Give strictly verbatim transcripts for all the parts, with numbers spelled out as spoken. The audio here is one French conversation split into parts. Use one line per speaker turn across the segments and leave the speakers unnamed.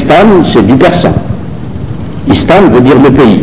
Istan, c'est du persan. Istan veut dire le pays.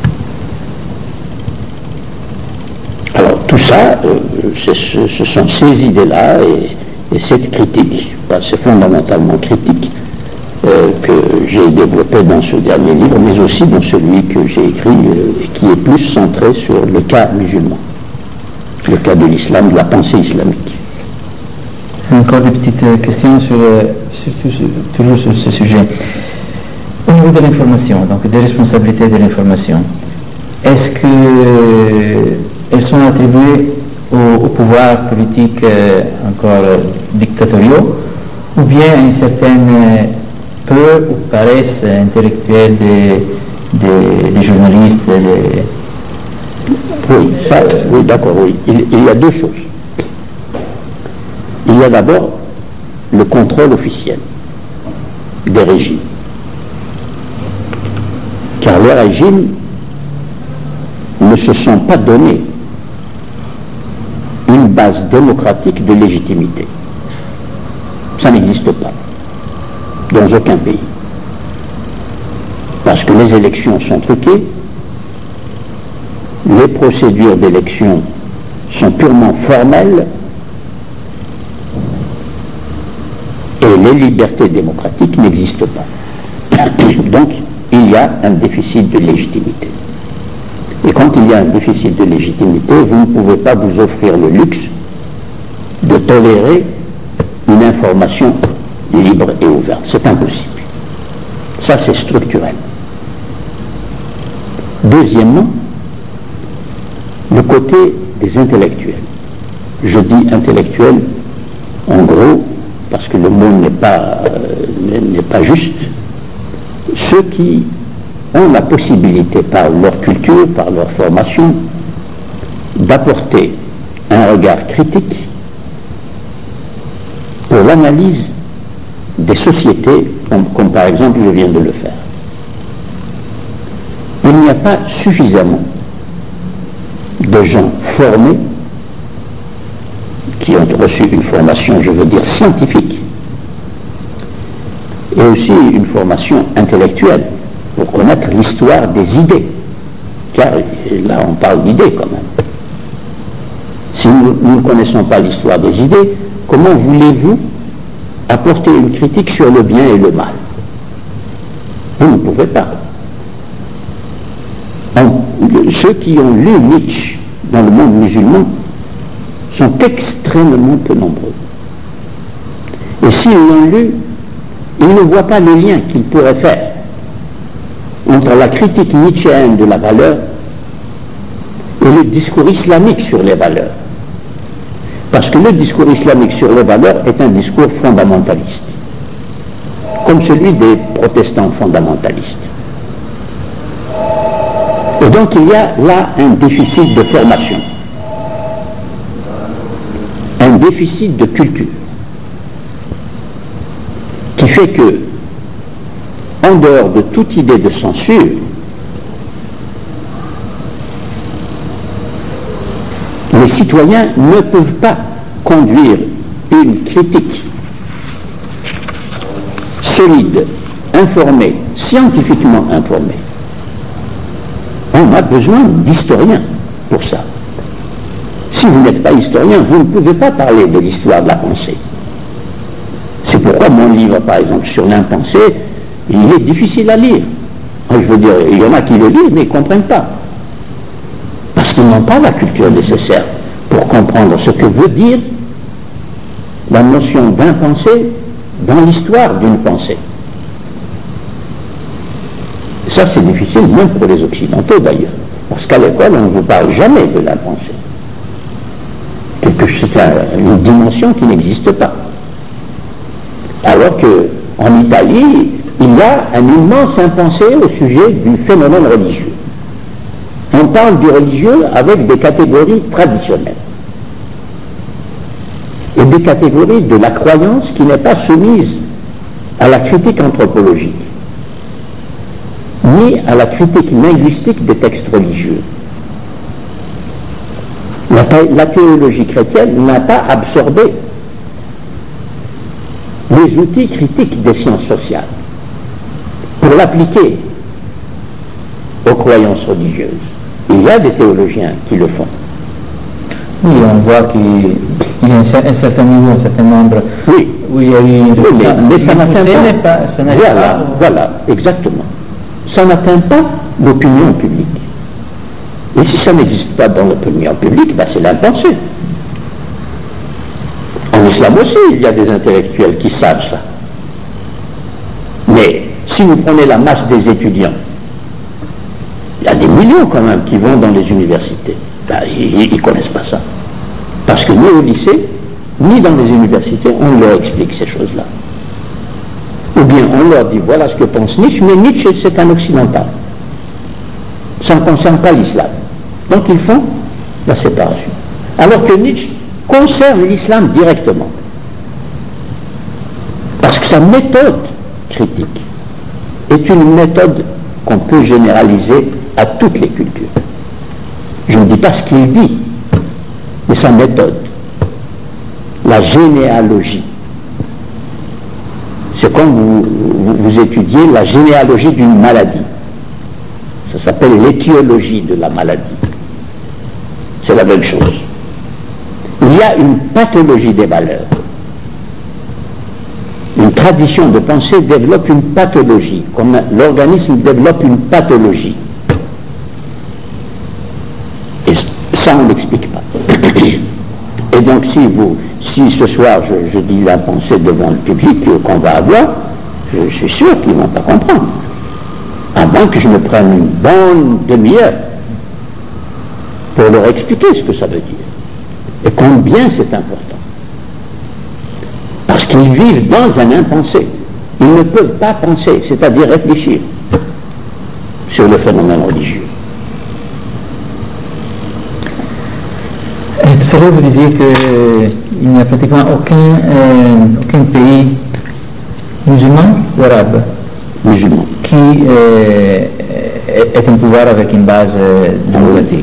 Alors tout ça, euh, ce, ce sont ces idées-là et, et cette critique, ben, c'est fondamentalement critique, euh, que j'ai développé dans ce dernier livre, mais aussi dans celui que j'ai écrit euh, et qui est plus centré sur le cas musulman, le cas de l'islam, de la pensée islamique.
Encore des petites questions sur, sur, sur, toujours sur ce sujet. Au niveau de l'information, donc des responsabilités de l'information, est-ce qu'elles sont attribuées au, au pouvoir politique euh, encore euh, dictatoriaux, ou bien à une certaine euh, peur ou paresse intellectuelle des, des, des journalistes des...
Oui, ça, oui, d'accord, oui. Il, il y a deux choses. Il y a d'abord le contrôle officiel des régimes. Car les régimes ne se sont pas donné une base démocratique de légitimité. Ça n'existe pas dans aucun pays. Parce que les élections sont truquées, les procédures d'élection sont purement formelles, et les libertés démocratiques n'existent pas. Donc, il y a un déficit de légitimité. Et quand il y a un déficit de légitimité, vous ne pouvez pas vous offrir le luxe de tolérer une information libre et ouverte. C'est impossible. Ça, c'est structurel. Deuxièmement, le côté des intellectuels. Je dis intellectuels, en gros, parce que le mot n'est pas, euh, n'est pas juste, ceux qui ont la possibilité, par leur culture, par leur formation, d'apporter un regard critique pour l'analyse des sociétés, comme, comme par exemple je viens de le faire. Il n'y a pas suffisamment de gens formés qui ont reçu une formation, je veux dire, scientifique, et aussi une formation intellectuelle, pour connaître l'histoire des idées. Car là, on parle d'idées quand même. Si nous, nous ne connaissons pas l'histoire des idées, comment voulez-vous apporter une critique sur le bien et le mal? Vous ne pouvez pas. On, ceux qui ont lu Nietzsche dans le monde musulman sont extrêmement peu nombreux. Et s'ils l'ont lu, ils ne voient pas le lien qu'ils pourraient faire entre la critique nietzschéenne de la valeur et le discours islamique sur les valeurs. Parce que le discours islamique sur les valeurs est un discours fondamentaliste, comme celui des protestants fondamentalistes. Et donc il y a là un déficit de formation, un déficit de culture, qui fait que, en dehors de toute idée de censure, les citoyens ne peuvent pas conduire une critique solide, informée, scientifiquement informée. On a besoin d'historiens pour ça. Si vous n'êtes pas historien, vous ne pouvez pas parler de l'histoire de la pensée. C'est pourquoi mon livre, par exemple, sur l'impensé, il est difficile à lire. Je veux dire, il y en a qui le lisent, mais ils ne comprennent pas. Parce qu'ils n'ont pas la culture nécessaire pour comprendre ce que veut dire la notion d'impensé dans l'histoire d'une pensée. Ça, c'est difficile, même pour les Occidentaux d'ailleurs. Parce qu'à l'école, on ne vous parle jamais de l'impensé. C'est un, une dimension qui n'existe pas. Alors qu'en Italie, il y a un immense impensé au sujet du phénomène religieux. On parle du religieux avec des catégories traditionnelles. Et des catégories de la croyance qui n'est pas soumise à la critique anthropologique, ni à la critique linguistique des textes religieux. La, la théologie chrétienne n'a pas absorbé les outils critiques des sciences sociales. pour l'appliquer aux croyances religieuses. Il y a des théologiens qui le font.
Oui, on voit qu'il y a un, un certain niveau, un certain nombre,
oui.
où il y a eu une
oui, mais, mais ça n'atteint pas,
pas, ça
voilà,
pas
voilà, exactement. Ça n'atteint pas l'opinion publique. Et si ça n'existe pas dans l'opinion publique, ben c'est l'impensé. En islam aussi, il y a des intellectuels qui savent ça. Mais si vous prenez la masse des étudiants, il y a des millions quand même qui vont dans les universités. Ben, ils ne connaissent pas ça. Parce que ni au lycée, ni dans les universités, on leur explique ces choses-là. Ou bien on leur dit, voilà ce que pense Nietzsche, mais Nietzsche c'est un occidental. Ça ne concerne pas l'islam. Donc ils font la séparation. Alors que Nietzsche concerne l'islam directement. Parce que sa méthode critique est une méthode qu'on peut généraliser à toutes les cultures. Je ne dis pas ce qu'il dit, mais sa méthode. La généalogie. C'est comme vous, vous, vous étudiez la généalogie d'une maladie. Ça s'appelle l'étiologie de la maladie. C'est la même chose. Il y a une pathologie des valeurs. Une tradition de pensée développe une pathologie, comme l'organisme développe une pathologie. Et ça, on ne l'explique pas. Et donc, si, vous, si ce soir, je, je dis la pensée devant le public qu'on va avoir, je, je suis sûr qu'ils ne vont pas comprendre. À moins que je me prenne une bonne demi-heure pour leur expliquer ce que ça veut dire. Et combien c'est important. Parce qu'ils vivent dans un impensé. Ils ne peuvent pas penser, c'est-à-dire réfléchir sur le phénomène religieux.
Et tout à l'heure, vous disiez qu'il n'y a pratiquement aucun, euh, aucun pays musulman ou arabe
musulman
qui euh, est un pouvoir avec une base euh, démocratique.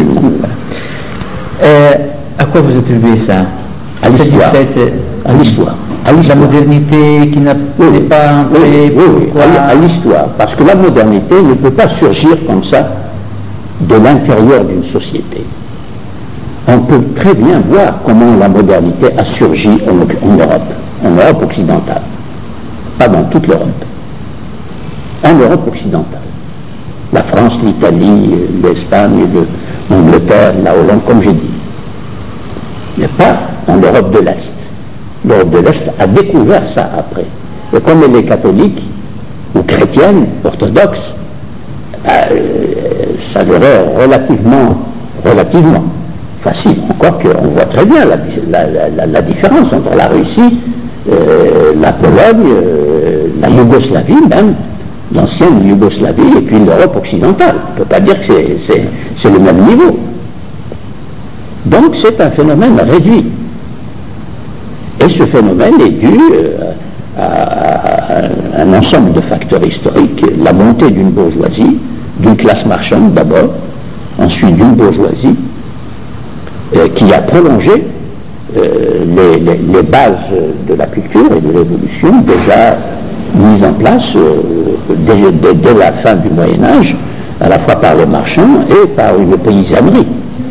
Euh, à quoi vous attribuez ça?
À l'histoire. À l'histoire.
La modernité qui n'a
oui,
pas entré.
Oui, oui, oui, à l'histoire. Parce que la modernité ne peut pas surgir comme ça de l'intérieur d'une société. On peut très bien voir comment la modernité a surgi en, en Europe, en Europe occidentale. Pas dans toute l'Europe. En Europe occidentale. La France, l'Italie, l'Espagne, l'Angleterre, la Hollande, comme j'ai dit. Mais pas en Europe de l'Est. L'Europe de l'Est a découvert ça après. Et comme elle est catholique, ou chrétienne, orthodoxe, euh, ça leur est relativement, relativement facile. Encore qu'on voit très bien la, la, la, la différence entre la Russie, euh, la Pologne, euh, la Yougoslavie même, l'ancienne Yougoslavie, et puis l'Europe occidentale. On ne peut pas dire que c'est le même niveau. Donc c'est un phénomène réduit. Et ce phénomène est dû euh, à, à, à un ensemble de facteurs historiques, la montée d'une bourgeoisie, d'une classe marchande d'abord, ensuite d'une bourgeoisie, euh, qui a prolongé euh, les, les, les bases de la culture et de l'évolution déjà mises en place euh, dès, dès, dès la fin du Moyen-Âge, à la fois par les marchands et par une paysannerie.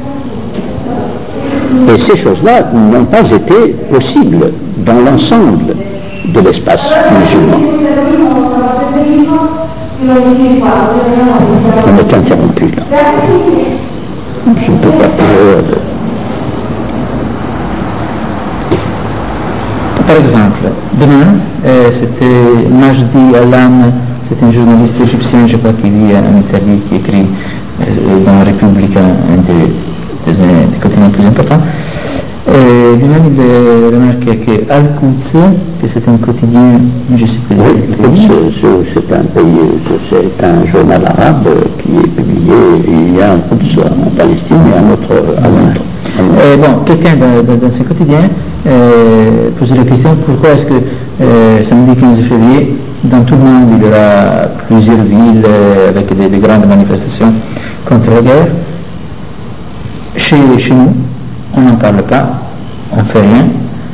Et ces choses-là n'ont pas été possibles dans l'ensemble de l'espace musulman. On est interrompu là. Je ne peux pas pouvoir...
Par exemple, demain, euh, c'était Majdi Alam, c'est un journaliste égyptien, je crois, qui vit en Italie, qui écrit euh, dans la République, un des, des, des quotidiens plus importants. Lui-même, il remarquait que Al-Quds, que c'est un quotidien, je ne sais pas.
Oui, c'est un pays, c'est un journal arabe qui est publié. Il y a un Quds en Palestine et un autre à Londres.
Euh, bon, quelqu'un dans, dans, dans ce quotidien euh, posait la question pourquoi est-ce que euh, samedi quinze février, dans tout le monde, il y aura plusieurs villes euh, avec des, des grandes manifestations contre la guerre. Chez, chez nous, on n'en parle pas, on ne fait rien,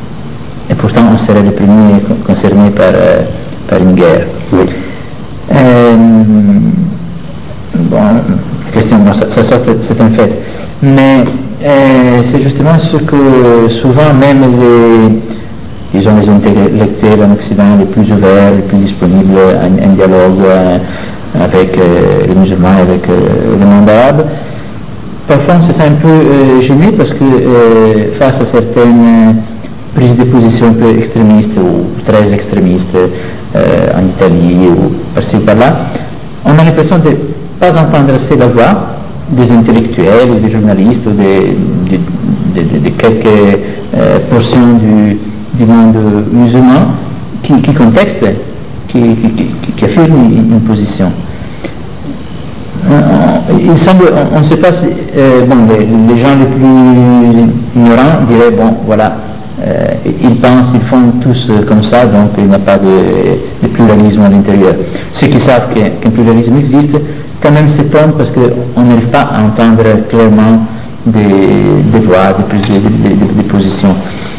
et pourtant on serait les premiers concernés par, euh, par une guerre.
Oui.
Euh, bon, question, bon, ça, ça, ça c'est un fait. Mais euh, c'est justement ce que souvent même les, disons, les intellectuels en Occident les plus ouverts, les plus disponibles à un dialogue euh, avec euh, les musulmans et avec euh, le monde arabe, parfois on se sent un peu euh, gêné parce que euh, face à certaines prises de position un peu extrémistes ou très extrémistes euh, en Italie ou par-ci ou par-là, on a l'impression de ne pas entendre assez la voix des intellectuels ou des journalistes ou des, de, de, de, de quelques euh, portions du, du monde musulman qui, qui contextent, qui, qui, qui, qui affirment une, une position. Il semble, on ne sait pas si, euh, bon, les, les gens les plus ignorants diraient, bon, voilà, euh, ils pensent, ils font tous comme ça, donc il n'y a pas de, de pluralisme à l'intérieur. Ceux qui savent qu'un qu'un pluralisme existe, quand même s'étonnent parce qu'on n'arrive pas à entendre clairement des, des voix, des, des, des, des positions.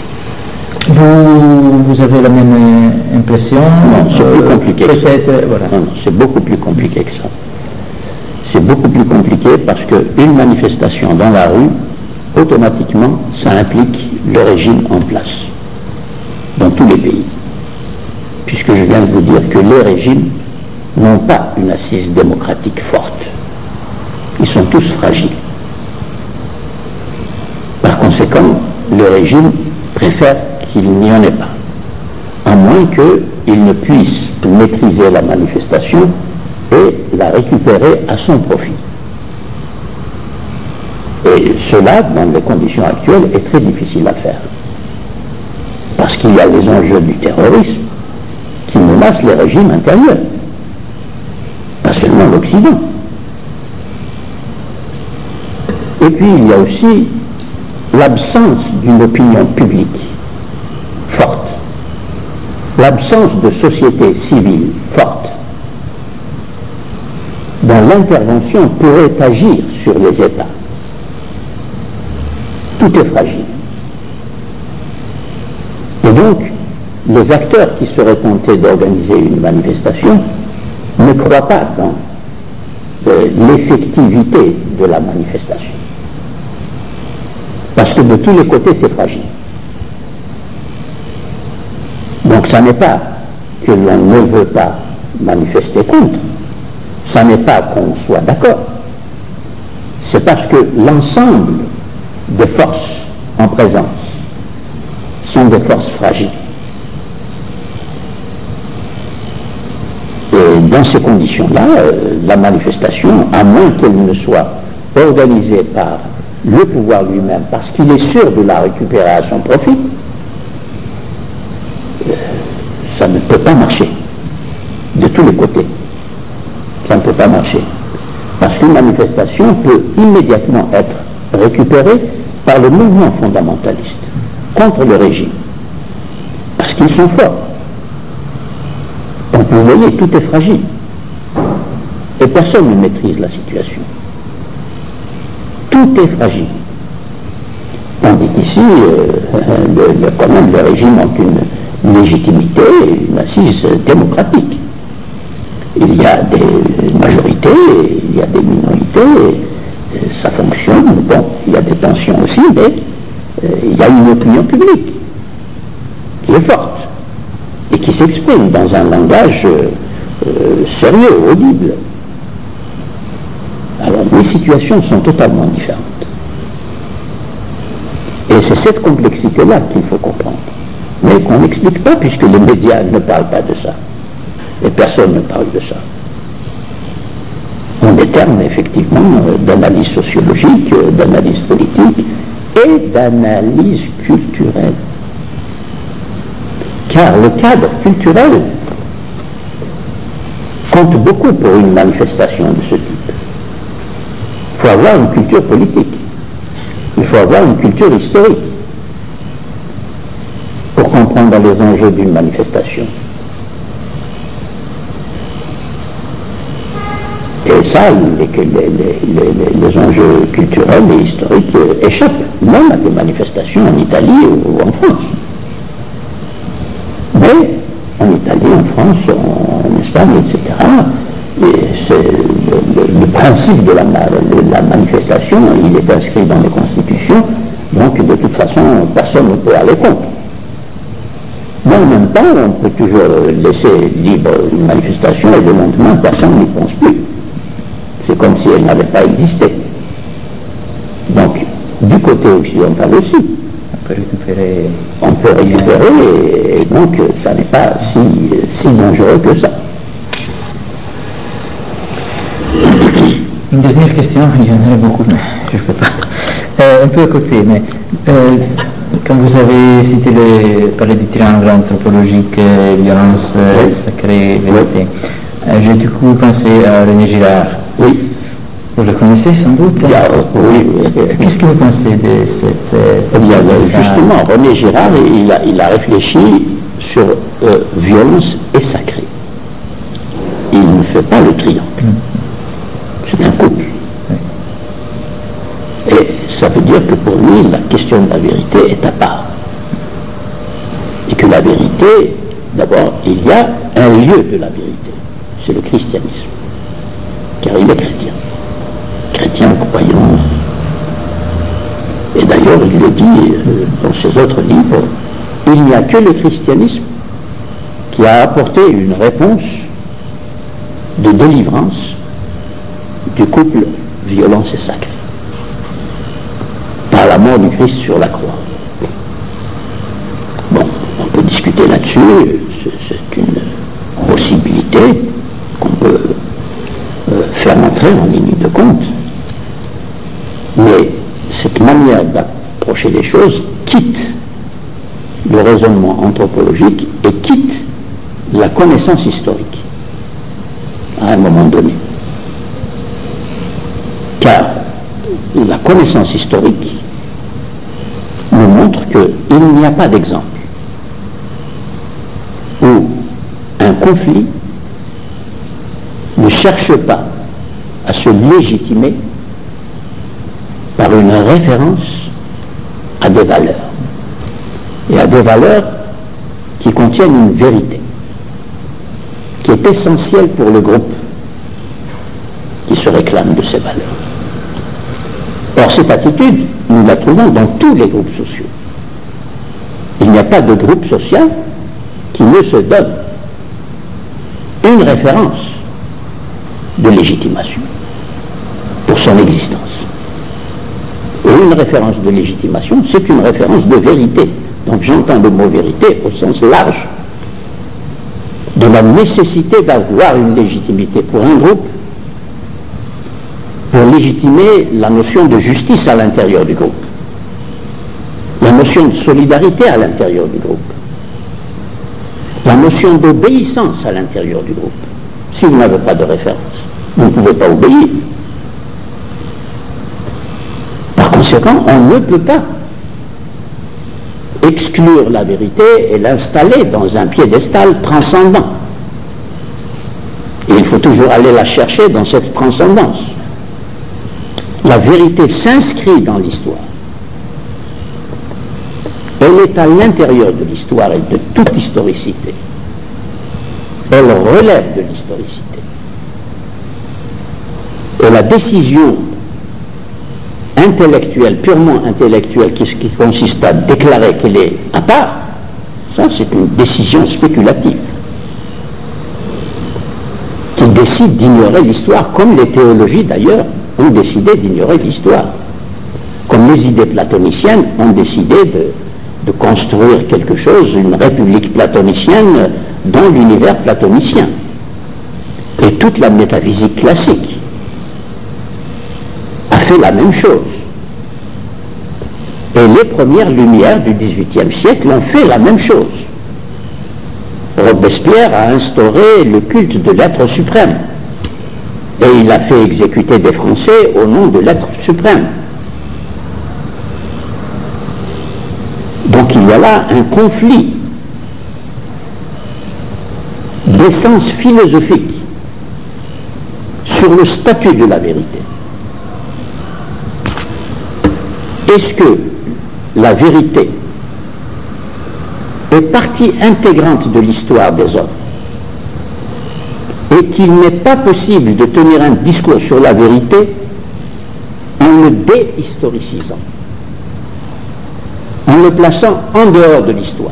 Vous, vous avez la même impression?
Non, c'est plus compliqué que ça.
Peut-être, voilà.
Non, non, c'est beaucoup plus compliqué que ça. C'est beaucoup plus compliqué parce qu'une manifestation dans la rue, automatiquement, ça implique le régime en place, dans tous les pays. Puisque je viens de vous dire que les régimes n'ont pas une assise démocratique forte. Ils sont tous fragiles. Par conséquent, le régime préfère qu'il n'y en ait pas, à moins qu'il ne puisse maîtriser la manifestation et la récupérer à son profit. Et cela, dans les conditions actuelles, est très difficile à faire. Parce qu'il y a les enjeux du terrorisme qui menacent les régimes intérieurs, pas seulement l'Occident. Et puis il y a aussi l'absence d'une opinion publique forte, l'absence de société civile forte, dont l'intervention pourrait agir sur les États. Tout est fragile. Et donc, les acteurs qui seraient tentés d'organiser une manifestation ne croient pas dans euh, l'effectivité de la manifestation. Parce que de tous les côtés, c'est fragile. Donc, ça n'est pas que l'on ne veut pas manifester contre, ça n'est pas qu'on soit d'accord, c'est parce que l'ensemble des forces en présence sont des forces fragiles. Et dans ces conditions-là, euh, la manifestation, à moins qu'elle ne soit organisée par le pouvoir lui-même, parce qu'il est sûr de la récupérer à son profit, euh, ça ne peut pas marcher de tous les côtés. Ça ne peut pas marcher. Parce qu'une manifestation peut immédiatement être récupérée par le mouvement fondamentaliste contre le régime. Parce qu'ils sont forts. Donc vous voyez, tout est fragile. Et personne ne maîtrise la situation. Tout est fragile. Tandis qu'ici, euh, le, le, quand même, les régimes ont une légitimité, une assise démocratique. Il y a des majorités, il y a des minorités, ça fonctionne. Bon, il y a des tensions aussi, mais euh, il y a une opinion publique qui est forte et qui s'exprime dans un langage euh, euh, sérieux, audible. Alors, les situations sont totalement différentes. Et c'est cette complexité-là qu'il faut comprendre, mais qu'on n'explique pas puisque les médias ne parlent pas de ça. Et personne ne parle de ça. En des termes, effectivement, d'analyse sociologique, d'analyse politique et d'analyse culturelle. Car le cadre culturel compte beaucoup pour une manifestation de ce type. Il faut avoir une culture politique. Il faut avoir une culture historique pour comprendre les enjeux d'une manifestation. Et ça, les, les, les, les enjeux culturels et historiques échappent même à des manifestations en Italie ou en France. Mais en Italie, en France, en Espagne, et cetera, c'est le, le, le principe de la, de la manifestation, il est inscrit dans les constitutions, donc de toute façon, personne ne peut aller contre. Mais en même temps, on peut toujours laisser libre une manifestation et le lendemain, personne n'y pense plus. C'est comme si elle n'avait pas existé. Donc, du côté occidental aussi,
on peut récupérer,
on peut récupérer et donc ça n'est pas si, si dangereux que ça.
Une dernière question, il y en a beaucoup, mais je ne peux pas. Euh, un peu à côté, mais euh, quand vous avez cité le, parlé du triangle anthropologique, euh, violence euh, oui. sacrée, vérité, oui. euh, j'ai du coup pensé à René Girard.
Oui.
Vous le connaissez sans doute?
Yeah, oui.
Qu'est-ce que vous pensez de cette... Euh,
eh bien, de justement, ça... René Girard, il a, il a réfléchi sur euh, violence et sacré. Il ne fait pas le triangle. Mm. C'est un couple. Oui. Et ça veut dire que pour lui, la question de la vérité est à part. Et que la vérité, d'abord, il y a un lieu de la vérité. C'est le christianisme. Car il est chrétien. Chrétien croyant. Et d'ailleurs, il le dit dans ses autres livres, il n'y a que le christianisme qui a apporté une réponse de délivrance du couple violence et sacré par la mort du Christ sur la croix. Bon, on peut discuter là-dessus, c'est une possibilité qu'on peut euh, faire entrer en ligne de compte, mais cette manière d'approcher les choses quitte le raisonnement anthropologique et quitte la connaissance historique à un moment donné. Car la connaissance historique nous montre qu'il n'y a pas d'exemple où un conflit ne cherche pas à se légitimer par une référence à des valeurs, et à des valeurs qui contiennent une vérité, qui est essentielle pour le groupe qui se réclame de ces valeurs. Or, cette attitude, nous la trouvons dans tous les groupes sociaux. Il n'y a pas de groupe social qui ne se donne une référence de légitimation pour son existence. Et une référence de légitimation, c'est une référence de vérité. Donc j'entends le mot vérité au sens large de la nécessité d'avoir une légitimité pour un groupe, pour légitimer la notion de justice à l'intérieur du groupe, la notion de solidarité à l'intérieur du groupe, la notion d'obéissance à l'intérieur du groupe. Si vous n'avez pas de référence, vous ne pouvez pas obéir. Par conséquent, on ne peut pas exclure la vérité et l'installer dans un piédestal transcendant. Et il faut toujours aller la chercher dans cette transcendance. La vérité s'inscrit dans l'histoire. Elle est à l'intérieur de l'histoire et de toute historicité. Elle relève de l'historicité. Et la décision intellectuelle, purement intellectuelle, qui, qui consiste à déclarer qu'elle est à part, ça c'est une décision spéculative qui décide d'ignorer l'histoire, comme les théologies d'ailleurs ont décidé d'ignorer l'histoire, comme les idées platoniciennes ont décidé de, de construire quelque chose, une république platonicienne dans l'univers platonicien. Et toute la métaphysique classique a fait la même chose. Et les premières lumières du dix-huitième siècle ont fait la même chose. Robespierre a instauré le culte de l'être suprême. Et il a fait exécuter des Français au nom de l'être suprême. Donc il y a là un conflit d'essence philosophique sur le statut de la vérité. Est-ce que la vérité est partie intégrante de l'histoire des hommes? et qu'il n'est pas possible de tenir un discours sur la vérité en le déhistoricisant, en le plaçant en dehors de l'histoire,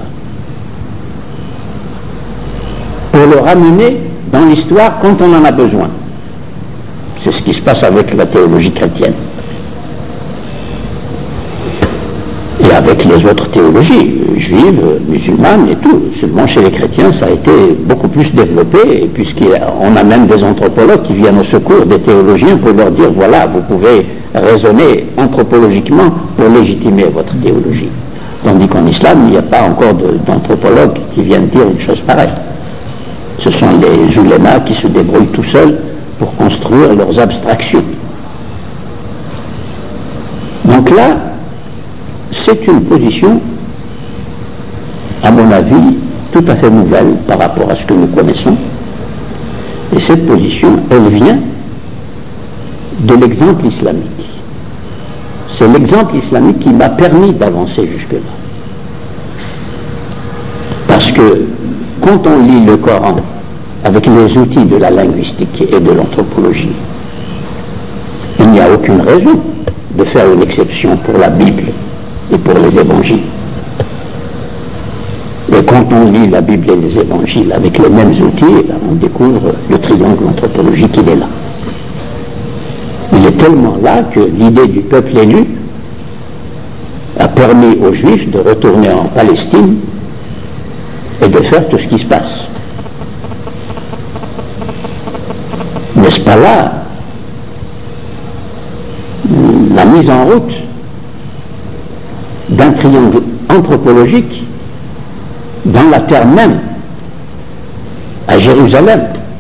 pour le ramener dans l'histoire quand on en a besoin. C'est ce qui se passe avec la théologie chrétienne. Et avec les autres théologies, juives, musulmanes et tout. Seulement chez les chrétiens, ça a été beaucoup plus développé, puisqu'on a même des anthropologues qui viennent au secours des théologiens pour leur dire, voilà, vous pouvez raisonner anthropologiquement pour légitimer votre théologie. Tandis qu'en islam, il n'y a pas encore d'anthropologues qui viennent dire une chose pareille. Ce sont les oulémas qui se débrouillent tout seuls pour construire leurs abstractions. Donc là, c'est une position, à mon avis, tout à fait nouvelle par rapport à ce que nous connaissons. Et cette position, elle vient de l'exemple islamique. C'est l'exemple islamique qui m'a permis d'avancer jusque-là. Parce que quand on lit le Coran avec les outils de la linguistique et de l'anthropologie, il n'y a aucune raison de faire une exception pour la Bible et pour les évangiles. Et quand on lit la Bible et les évangiles avec les mêmes outils, on découvre le triangle anthropologique, il est là. Il est tellement là que l'idée du peuple élu a permis aux Juifs de retourner en Palestine et de faire tout ce qui se passe. N'est-ce pas là la mise en route d'un triangle anthropologique dans la terre même, à Jérusalem,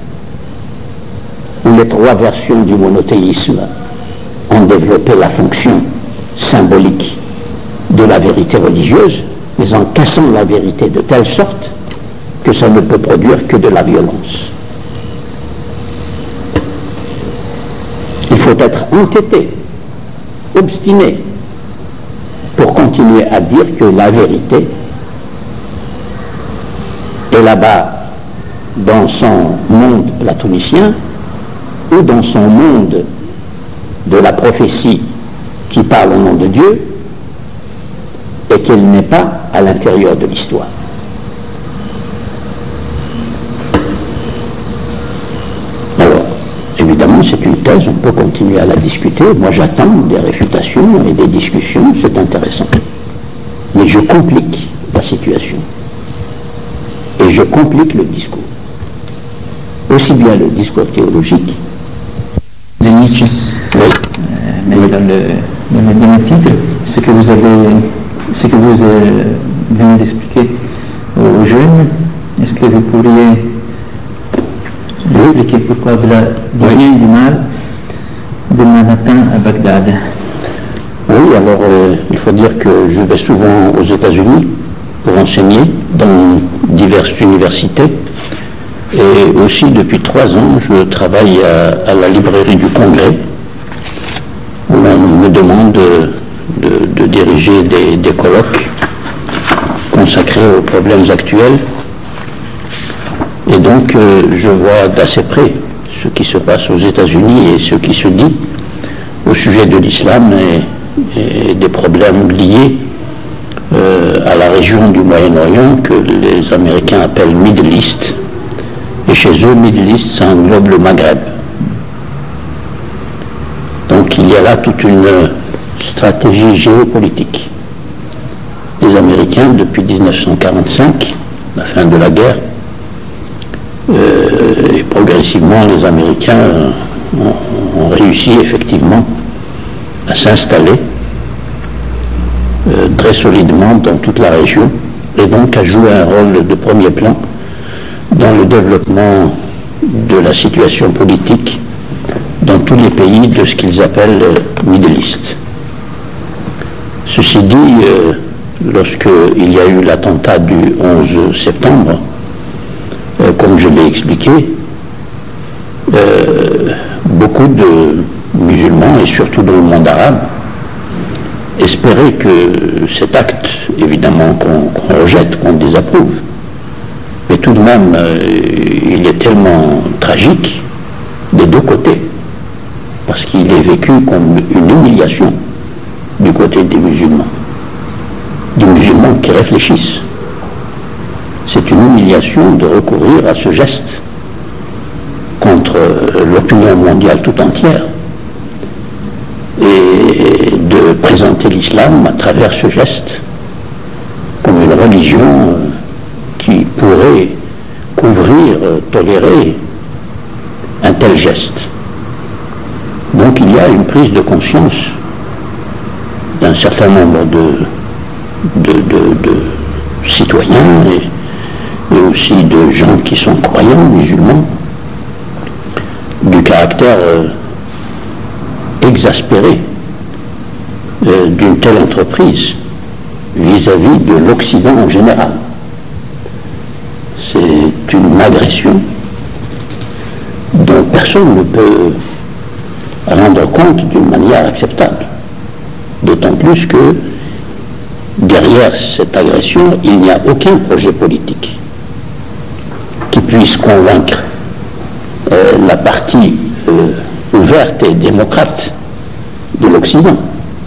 où les trois versions du monothéisme ont développé la fonction symbolique de la vérité religieuse, mais en cassant la vérité de telle sorte que ça ne peut produire que de la violence. Il faut être entêté, obstiné, pour continuer à dire que la vérité est là-bas dans son monde platonicien ou dans son monde de la prophétie qui parle au nom de Dieu, et qu'elle n'est pas à l'intérieur de l'histoire. Alors, évidemment, c'est une thèse, on peut continuer à la discuter. Moi, j'attends des réfutations et des discussions, c'est intéressant. Mais je complique la situation. Et je complique le discours. Aussi bien le discours théologique.
De Nietzsche. Oui. Euh, mais dans le, dans le dernier titre, ce que vous avez, ce que vous euh, venez d'expliquer aux jeunes, est-ce que vous pourriez expliquer pourquoi de la, du bien et du mal de Manhattan à Bagdad?
Oui, alors euh, il faut dire que je vais souvent aux États-Unis pour enseigner dans diverses universités. Et aussi, depuis trois ans, je travaille à, à la librairie du Congrès, où on me demande de, de, de diriger des, des colloques consacrés aux problèmes actuels. Et donc, euh, je vois d'assez près ce qui se passe aux États-Unis et ce qui se dit au sujet de l'islam et, et des problèmes liés euh, à la région du Moyen-Orient que les Américains appellent Middle East. Et chez eux, Middle East, ça englobe le Maghreb. Donc il y a là toute une stratégie géopolitique des Américains depuis mille neuf cent quarante-cinq, la fin de la guerre. Euh, et progressivement, les Américains ont, ont réussi effectivement à s'installer euh, très solidement dans toute la région et donc à jouer un rôle de premier plan dans le développement de la situation politique dans tous les pays de ce qu'ils appellent le Middle East. Ceci dit, euh, lorsqu'il y a eu l'attentat du onze septembre, euh, comme je l'ai expliqué, euh, beaucoup de musulmans, et surtout dans le monde arabe, espéraient que cet acte, évidemment qu'on qu'on rejette, qu'on désapprouve, mais tout de même, euh, il est tellement tragique des deux côtés, parce qu'il est vécu comme une humiliation du côté des musulmans, des musulmans qui réfléchissent. C'est une humiliation de recourir à ce geste contre l'opinion mondiale tout entière et de présenter l'islam à travers ce geste comme une religion qui pourrait couvrir, tolérer un tel geste. Donc il y a une prise de conscience d'un certain nombre de, de, de, de citoyens et, et aussi de gens qui sont croyants, musulmans, du caractère euh, exaspéré euh, d'une telle entreprise vis-à-vis de l'Occident en général. C'est une agression dont personne ne peut rendre compte d'une manière acceptable. D'autant plus que derrière cette agression, il n'y a aucun projet politique qui puisse convaincre euh, la partie euh, ouverte et démocrate de l'Occident,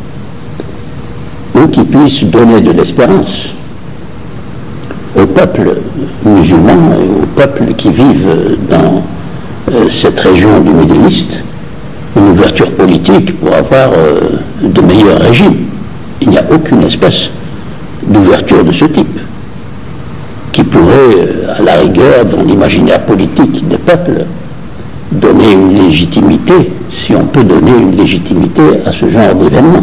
ou qui puisse donner de l'espérance aux peuples musulmans et aux peuples qui vivent dans euh, cette région du Middle East une ouverture politique pour avoir euh, de meilleurs régimes. Il n'y a aucune espèce d'ouverture de ce type qui pourrait, euh, à la rigueur, dans l'imaginaire politique des peuples, donner une légitimité, si on peut donner une légitimité à ce genre d'événement.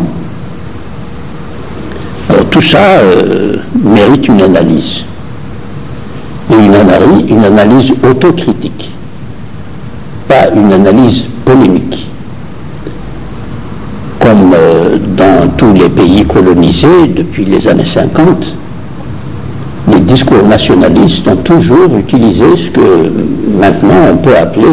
Alors tout ça euh, mérite une analyse, et une analyse, une analyse autocritique, pas une analyse polémique. Comme euh, dans tous les pays colonisés depuis les années cinquante, les discours nationalistes ont toujours utilisé ce que maintenant on peut appeler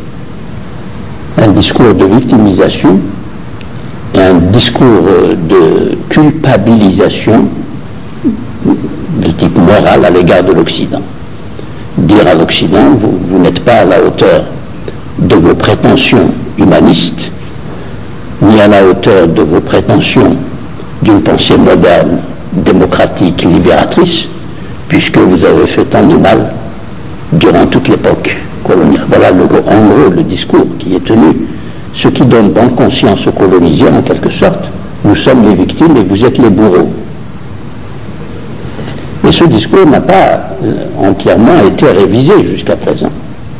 un discours de victimisation et un discours de culpabilisation de type moral à l'égard de l'Occident. Dire à l'Occident, vous, vous n'êtes pas à la hauteur de vos prétentions humanistes, ni à la hauteur de vos prétentions d'une pensée moderne, démocratique, libératrice, puisque vous avez fait tant de mal durant toute l'époque coloniale. Voilà le, en gros le discours qui est tenu, ce qui donne bonne conscience aux colonisés en quelque sorte. Nous sommes les victimes et vous êtes les bourreaux. Et ce discours n'a pas euh, entièrement été révisé jusqu'à présent.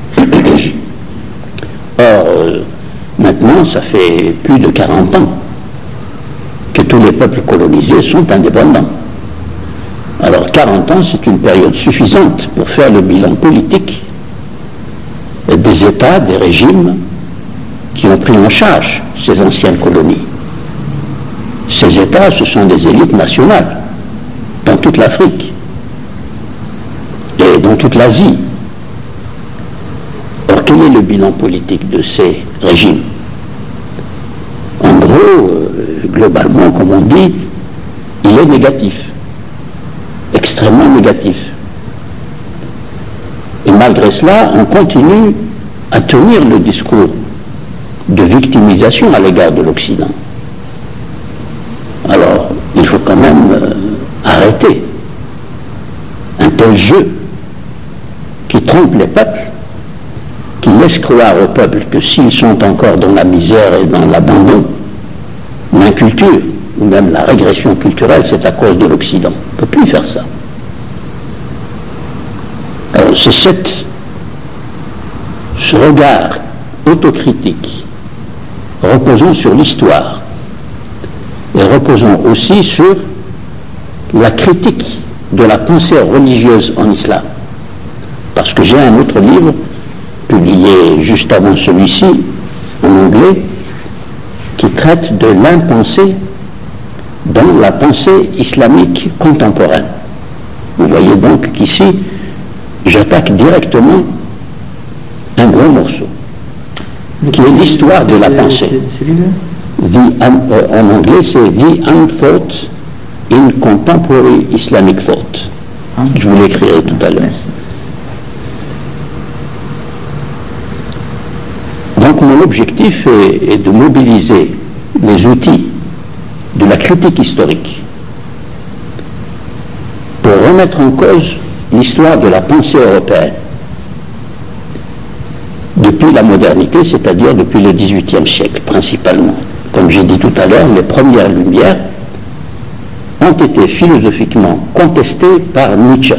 Or, euh, maintenant, ça fait plus de quarante ans que tous les peuples colonisés sont indépendants. Alors, quarante ans, c'est une période suffisante pour faire le bilan politique des États, des régimes qui ont pris en charge ces anciennes colonies. Ces États, ce sont des élites nationales dans toute l'Afrique et dans toute l'Asie. Or, quel est le bilan politique de ces régimes? En gros, euh, globalement, comme on dit, il est négatif, extrêmement négatif. Et malgré cela, on continue à tenir le discours de victimisation à l'égard de l'Occident. Alors, il faut quand même euh, arrêter un tel jeu qui trompe les peuples, qui laisse croire aux peuples que s'ils sont encore dans la misère et dans l'abandon, l'inculture, ou même la régression culturelle, c'est à cause de l'Occident. On ne peut plus faire ça. Alors, c'est cette, ce regard autocritique, reposant sur l'histoire, et reposant aussi sur la critique de la pensée religieuse en islam. Parce que j'ai un autre livre, publié juste avant celui-ci, en anglais, qui traite de l'impensée dans la pensée islamique contemporaine. Vous voyez donc qu'ici, j'attaque directement un gros morceau, qui est l'histoire de la pensée. The, euh, en anglais, c'est The Unthought in Contemporary Islamic Thought. Je vous l'écrirai tout à l'heure. Donc mon objectif est, est de mobiliser les outils de la critique historique pour remettre en cause l'histoire de la pensée européenne depuis la modernité, c'est-à-dire depuis le dix-huitième siècle principalement. Comme j'ai dit tout à l'heure, les premières lumières ont été philosophiquement contestées par Nietzsche.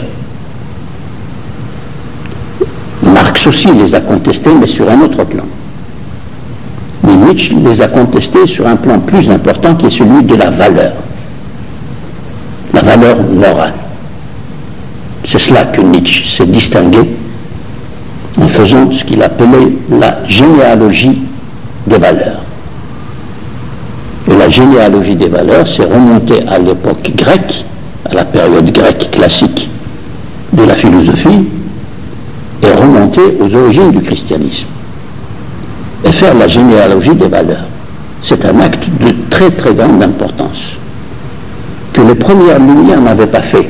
Marx aussi les a contestées, mais sur un autre plan. Mais Nietzsche les a contestées sur un plan plus important qui est celui de la valeur. La valeur morale. C'est cela que Nietzsche s'est distingué en faisant ce qu'il appelait la généalogie des valeurs. Et la généalogie des valeurs s'est remontée à l'époque grecque, à la période grecque classique de la philosophie, et remontée aux origines du christianisme. Et faire la généalogie des valeurs, c'est un acte de très très grande importance, que les premières Lumières n'avaient pas fait.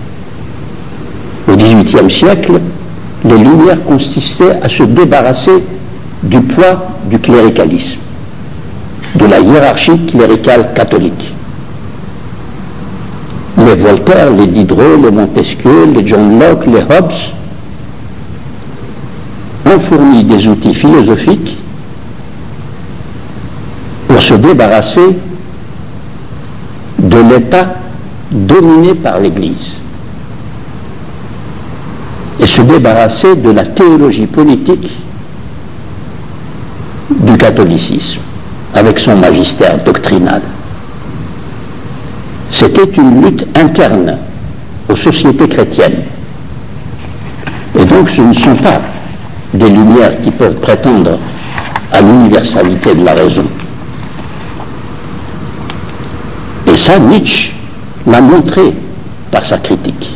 Au dix-huitième siècle, les Lumières consistaient à se débarrasser du poids du cléricalisme, de la hiérarchie cléricale catholique. Les Voltaire, les Diderot, les Montesquieu, les John Locke, les Hobbes ont fourni des outils philosophiques pour se débarrasser de l'État dominé par l'Église et se débarrasser de la théologie politique du catholicisme avec son magistère doctrinal. C'était une lutte interne aux sociétés chrétiennes. Et donc ce ne sont pas des Lumières qui peuvent prétendre à l'universalité de la raison. Et ça, Nietzsche l'a montré par sa critique.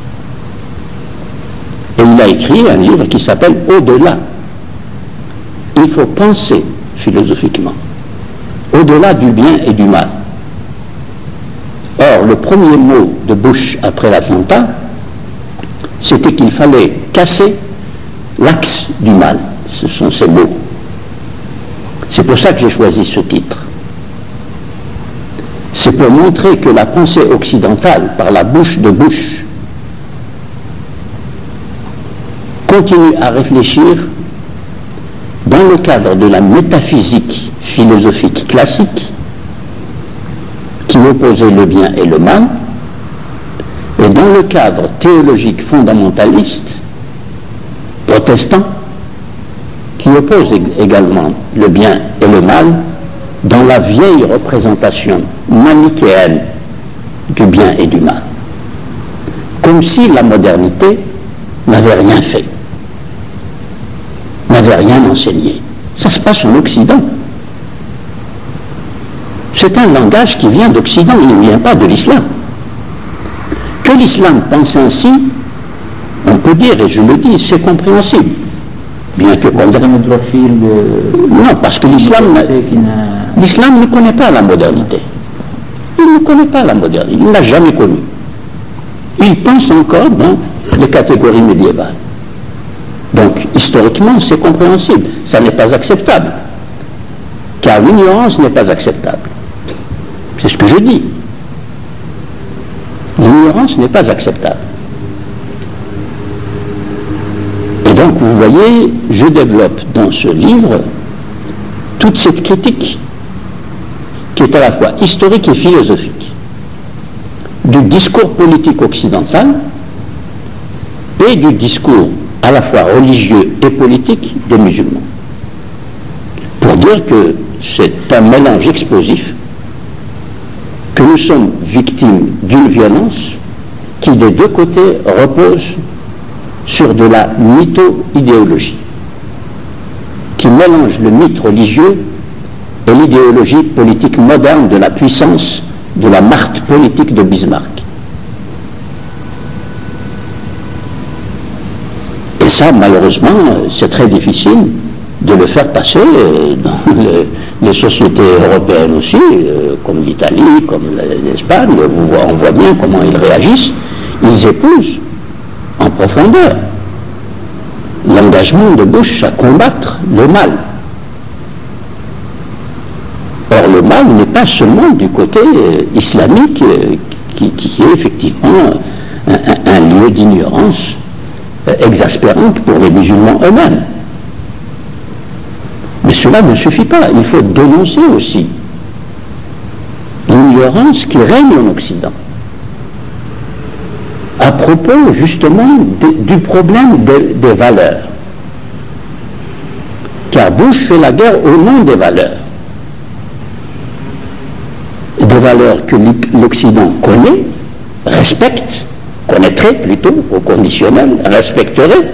Et il a écrit un livre qui s'appelle « Au-delà ». Il faut penser philosophiquement, au-delà du bien et du mal. Or, le premier mot de Bush après l'attentat, c'était qu'il fallait casser l'axe du mal. Ce sont ces mots. C'est pour ça que j'ai choisi ce titre. C'est pour montrer que la pensée occidentale, par la bouche de Bush, continue à réfléchir dans le cadre de la métaphysique philosophique classique qui opposait le bien et le mal, et dans le cadre théologique fondamentaliste protestant qui oppose également le bien et le mal dans la vieille représentation manichéenne du bien et du mal, comme si la modernité n'avait rien fait, n'avait rien enseigné. Ça se passe en Occident. C'est un langage qui vient d'Occident, il ne vient pas de l'islam. Que l'islam pense ainsi, on peut dire, et je le dis, c'est compréhensible. Bien que quand... Non, parce que l'islam l'islam ne connaît pas la modernité. Il ne connaît pas la modernité, il ne l'a jamais connue. Il pense encore dans les catégories médiévales. Donc, historiquement, c'est compréhensible. Ça n'est pas acceptable. Car l'ignorance n'est pas acceptable. C'est ce que je dis. L'ignorance n'est pas acceptable. Et donc, vous voyez, je développe dans ce livre toute cette critique qui est à la fois historique et philosophique du discours politique occidental et du discours à la fois religieux et politique des musulmans. Pour dire que c'est un mélange explosif, que nous sommes victimes d'une violence qui des deux côtés repose sur de la mytho-idéologie, qui mélange le mythe religieux et l'idéologie politique moderne de la puissance, de la Macht politique de Bismarck. Et ça, malheureusement, c'est très difficile de le faire passer dans les, les sociétés européennes aussi, comme l'Italie, comme l'Espagne. On voit bien comment ils réagissent. Ils épousent en profondeur l'engagement de Bush à combattre le mal. Or, le mal n'est pas seulement du côté euh, islamique, euh, qui, qui est effectivement un, un, un lieu d'ignorance euh, exaspérante pour les musulmans eux-mêmes. Mais cela ne suffit pas. Il faut dénoncer aussi l'ignorance qui règne en Occident à propos justement de, du problème des, des valeurs. Car Bush fait la guerre au nom des valeurs. Des valeurs que l'Occident connaît, respecte, connaîtrait plutôt, au conditionnel, respecterait.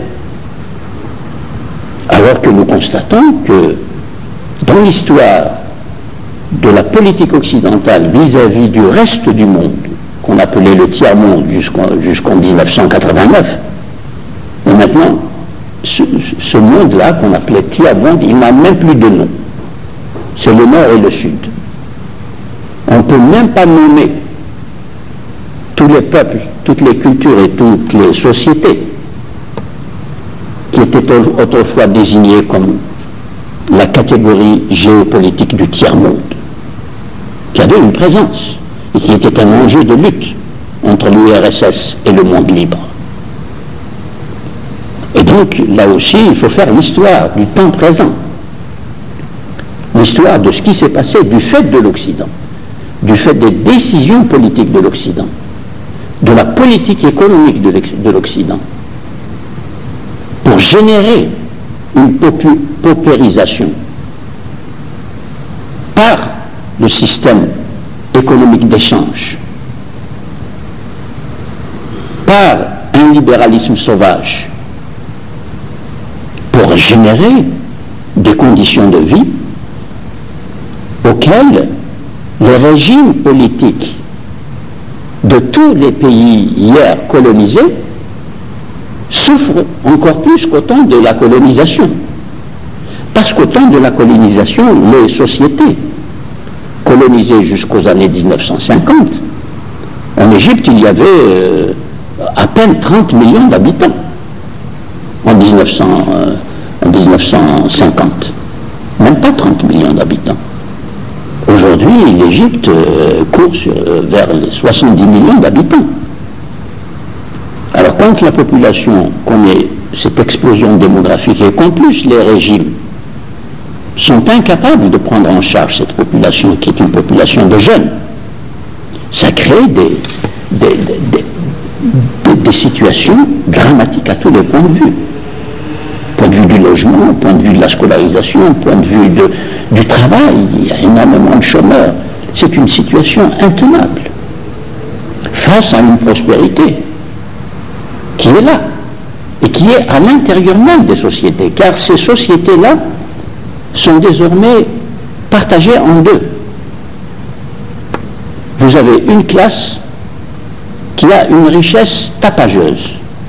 Alors que nous constatons que dans l'histoire de la politique occidentale vis-à-vis du reste du monde, qu'on appelait le tiers-monde jusqu'en jusqu'en mille neuf cent quatre-vingt-neuf, et maintenant, ce, ce monde-là qu'on appelait tiers-monde, il n'a même plus de nom. C'est le nord et le sud. On ne peut même pas nommer tous les peuples, toutes les cultures et toutes les sociétés qui étaient autrefois désignées comme la catégorie géopolitique du tiers-monde, qui avait une présence et qui était un enjeu de lutte entre l'U R S S et le monde libre. Et donc, là aussi, il faut faire l'histoire du temps présent, l'histoire de ce qui s'est passé du fait de l'Occident, du fait des décisions politiques de l'Occident, de la politique économique de l'Occident, pour générer une paupérisation par le système économique d'échange, par un libéralisme sauvage, pour générer des conditions de vie auxquelles les régimes politiques de tous les pays hier colonisés souffrent encore plus qu'au temps de la colonisation. Parce qu'au temps de la colonisation, les sociétés colonisées jusqu'aux années mille neuf cent cinquante, en Égypte, il y avait euh, à peine trente millions d'habitants en, mille neuf cents, euh, en mille neuf cent cinquante. Même pas trente millions d'habitants. Aujourd'hui, l'Égypte euh, court sur, euh, vers les soixante-dix millions d'habitants. Alors, quand la population connaît cette explosion démographique et qu'en plus les régimes sont incapables de prendre en charge cette population, qui est une population de jeunes, ça crée des, des, des, des, des situations dramatiques à tous les points de vue. Point de vue du logement, point de vue de la scolarisation, point de vue de, du travail, il y a énormément de chômeurs. C'est une situation intenable face à une prospérité qui est là et qui est à l'intérieur même des sociétés, car ces sociétés-là sont désormais partagées en deux. Vous avez une classe qui a une richesse tapageuse.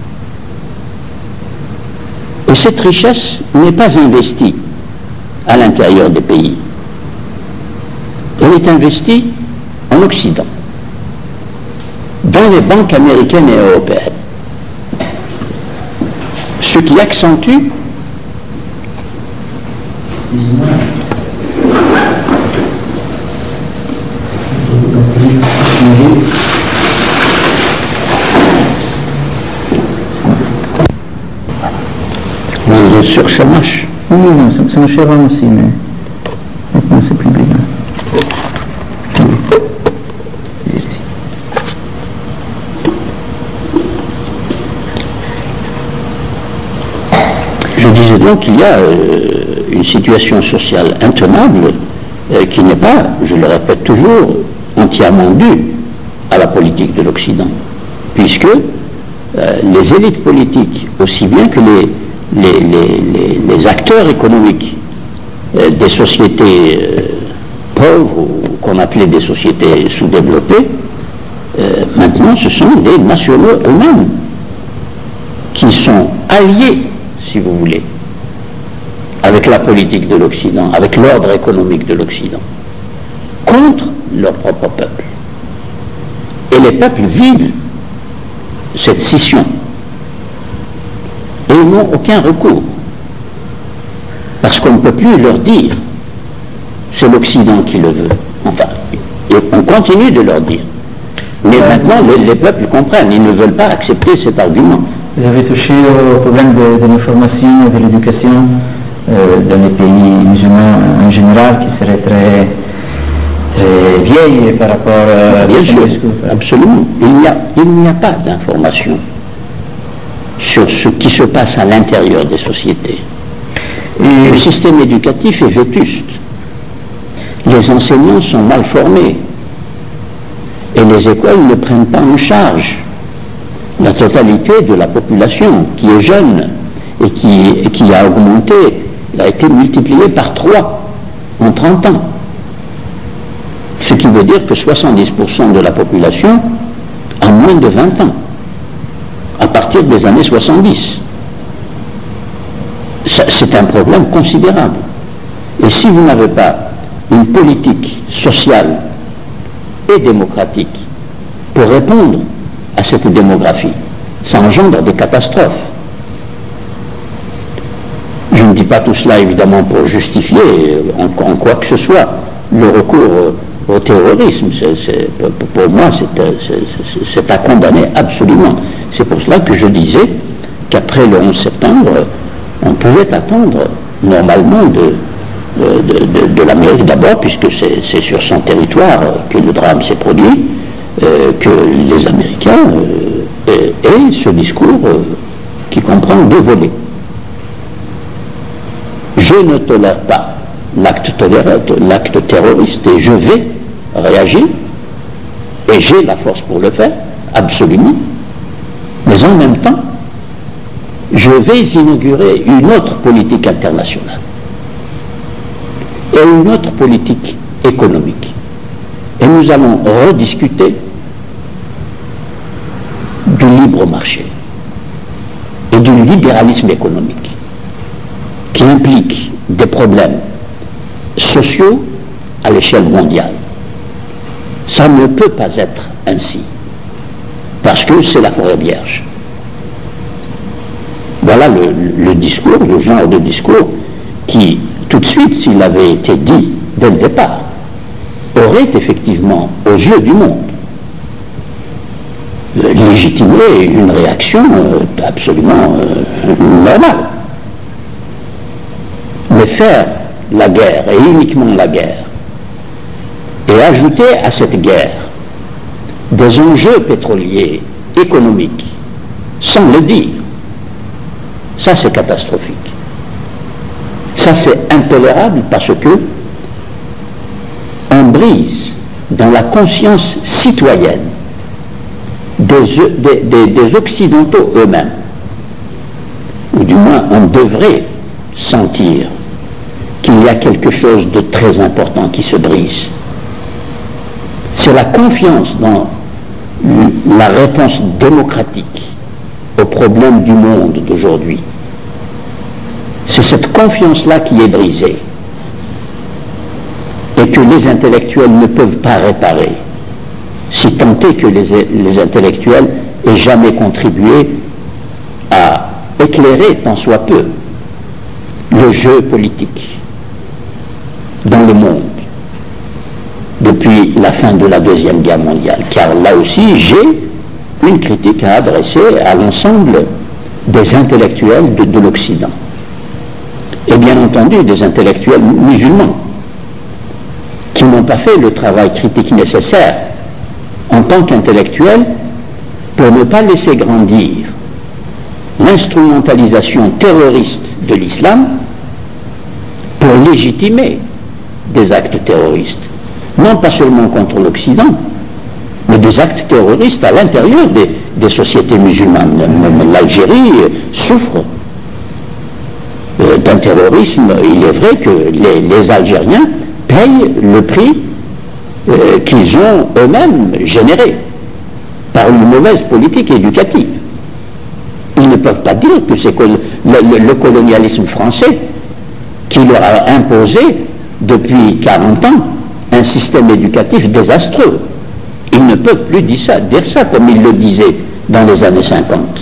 Et cette richesse n'est pas investie à l'intérieur des pays. Elle est investie en Occident, dans les banques américaines et européennes. Ce qui accentue Vous êtes sûr que ça marche?
Oui, non, ça, ça marchait avant aussi, mais maintenant c'est plus brillant.
Je disais donc qu'il y a euh, une situation sociale intenable euh, qui n'est pas, je le répète toujours, entièrement due à la politique de l'Occident, puisque euh, les élites politiques, aussi bien que les Les, les, les, les acteurs économiques euh, des sociétés euh, pauvres ou qu'on appelait des sociétés sous-développées, euh, maintenant ce sont les nationaux eux-mêmes qui sont alliés, si vous voulez, avec la politique de l'Occident, avec l'ordre économique de l'Occident, contre leur propre peuple. Et les peuples vivent cette scission. Et ils n'ont aucun recours. Parce qu'on ne peut plus leur dire c'est l'Occident qui le veut. Enfin, et on continue de leur dire. Mais maintenant, les, les peuples comprennent, ils ne veulent pas accepter cet argument.
Vous avez touché au problème de, de l'information et de l'éducation euh, dans les pays musulmans en général, qui serait très, très vieille par rapport à...
Bien sûr, absolument. Il n'y a, il n'y a pas d'information sur ce qui se passe à l'intérieur des sociétés. Et le système éducatif est vétuste. Les enseignants sont mal formés. Et les écoles ne prennent pas en charge la totalité de la population qui est jeune et qui, et qui a augmenté, a été multiplié par trois en trente ans. Ce qui veut dire que soixante-dix pour cent de la population a moins de vingt ans, à partir des années soixante-dix. Ça, c'est un problème considérable. Et si vous n'avez pas une politique sociale et démocratique pour répondre à cette démographie, ça engendre des catastrophes. Je ne dis pas tout cela évidemment pour justifier en, en quoi que ce soit le recours au terrorisme. C'est, c'est, pour moi, c'est, c'est à condamner absolument. C'est pour cela que je disais qu'après le onze septembre, on pouvait attendre normalement de, de, de, de l'Amérique d'abord, puisque c'est, c'est sur son territoire que le drame s'est produit, euh, que les Américains euh, aient ce discours euh, qui comprend deux volets. Je ne tolère pas l'acte, l'acte terroriste et je vais réagir, et j'ai la force pour le faire, absolument, mais en même temps, je vais inaugurer une autre politique internationale et une autre politique économique. Et nous allons rediscuter du libre marché et du libéralisme économique qui implique des problèmes sociaux à l'échelle mondiale. Ça ne peut pas être ainsi, parce que c'est la forêt vierge. Voilà le, le discours, le genre de discours qui, tout de suite, s'il avait été dit dès le départ, aurait effectivement, aux yeux du monde, légitimé une réaction absolument normale. Mais faire la guerre, et uniquement la guerre, et ajouter à cette guerre des enjeux pétroliers, économiques, sans le dire, ça c'est catastrophique. Ça c'est intolérable parce que on brise dans la conscience citoyenne des, des, des, des Occidentaux eux-mêmes, ou du moins on devrait sentir qu'il y a quelque chose de très important qui se brise. C'est la confiance dans la réponse démocratique aux problèmes du monde d'aujourd'hui. C'est cette confiance-là qui est brisée et que les intellectuels ne peuvent pas réparer, si tant est que les, les intellectuels aient jamais contribué à éclairer tant soit peu le jeu politique dans le monde depuis la fin de la Deuxième Guerre mondiale. Car là aussi, j'ai une critique à adresser à l'ensemble des intellectuels de, de l'Occident. Et bien entendu, des intellectuels musulmans qui n'ont pas fait le travail critique nécessaire en tant qu'intellectuels pour ne pas laisser grandir l'instrumentalisation terroriste de l'islam pour légitimer des actes terroristes. Non pas seulement contre l'Occident, mais des actes terroristes à l'intérieur des, des sociétés musulmanes. Même l'Algérie souffre euh, d'un terrorisme. Il est vrai que les, les Algériens payent le prix euh, qu'ils ont eux-mêmes généré par une mauvaise politique éducative. Ils ne peuvent pas dire que c'est le, le, le colonialisme français qui leur a imposé depuis quarante ans un système éducatif désastreux. Ils ne peuvent plus dire ça, dire ça comme ils le disaient dans les années cinquante.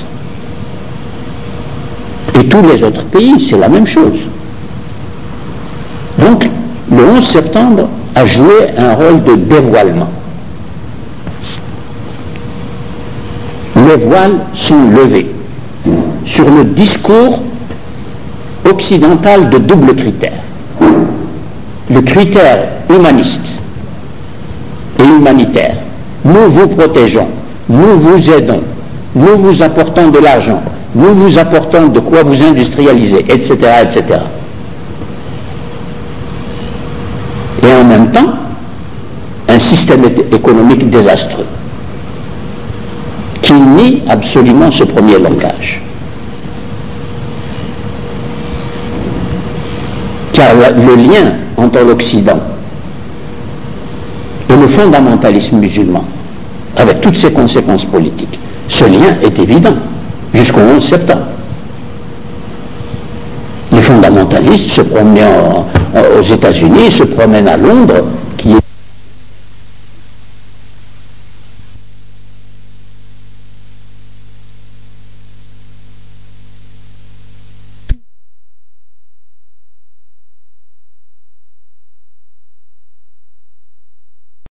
Et tous les autres pays, c'est la même chose. Donc, le onze septembre a joué un rôle de dévoilement. Les voiles sont levés sur le discours occidental de double critère. Le critère humaniste et humanitaire. Nous vous protégeons, nous vous aidons, nous vous apportons de l'argent, nous vous apportons de quoi vous industrialiser, et cetera, et cetera. Et en même temps, un système économique désastreux qui nie absolument ce premier langage. Car le lien entre l'Occident et le fondamentalisme musulman, avec toutes ses conséquences politiques, ce lien est évident jusqu'au onze septembre. Les fondamentalistes se promenaient en, aux États-Unis, se promènent à Londres,